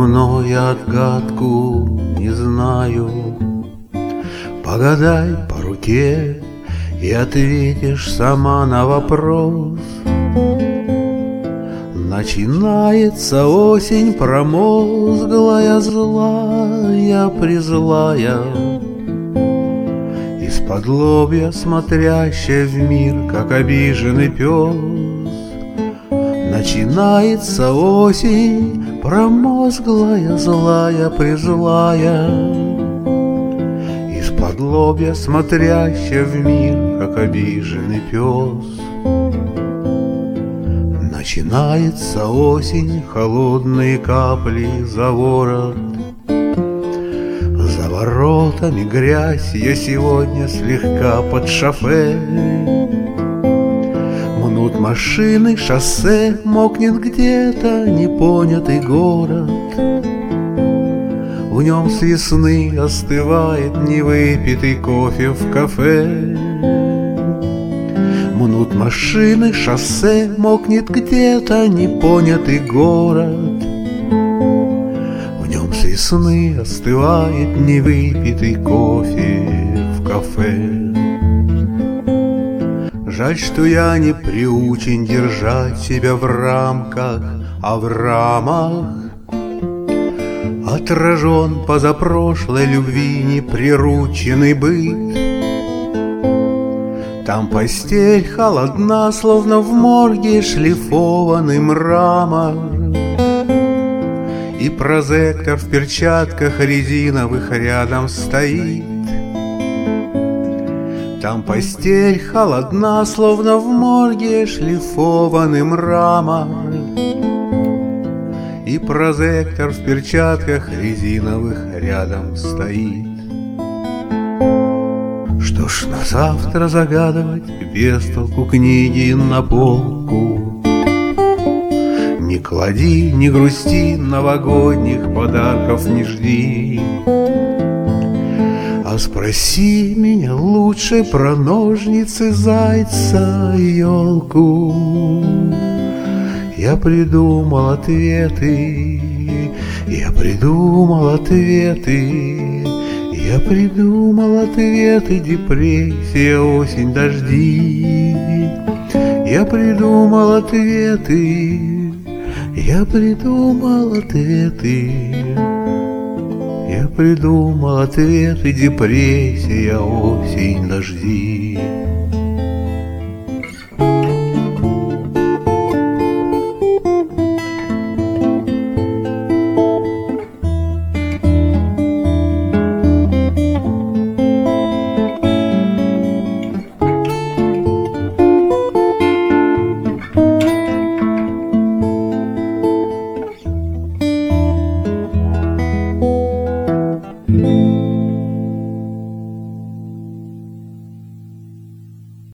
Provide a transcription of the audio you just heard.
давно я отгадку не знаю. Погадай по руке и ответишь сама на вопрос. Начинается осень промозглая, злая, призлая, из-под лобья смотрящая в мир, как обиженный пес. Начинается осень промозглая, злая, призлая, из-под лобья смотрящая в мир, как обиженный пес. Начинается осень, холодные капли за ворот, за воротами грязь, я сегодня слегка под шофе. Мнут машины, шоссе, мокнет где-то непонятый город. В нем с весны остывает невыпитый кофе в кафе. Мнут машины, шоссе, мокнет где-то непонятый город. В нем с весны остывает невыпитый кофе в кафе. Жаль, что я не приучен держать себя в рамках, а в рамах отражен позапрошлой любви неприрученный быт. Там постель холодна, словно в морге шлифованный мрамор, и прозектор в перчатках резиновых рядом стоит. Там постель холодна, словно в морге шлифованный мрамор, и прозектор в перчатках резиновых рядом стоит. Что ж, на завтра загадывать без толку книги на полку. Не клади, не грусти, новогодних подарков не жди. А спроси меня лучше про ножницы, зайца и елку. Я придумал ответы, я придумал ответы, я придумал ответы, депрессия, осень, дожди. Я придумал ответы, я придумал ответы, я придумал ответы, депрессия, осень, дожди.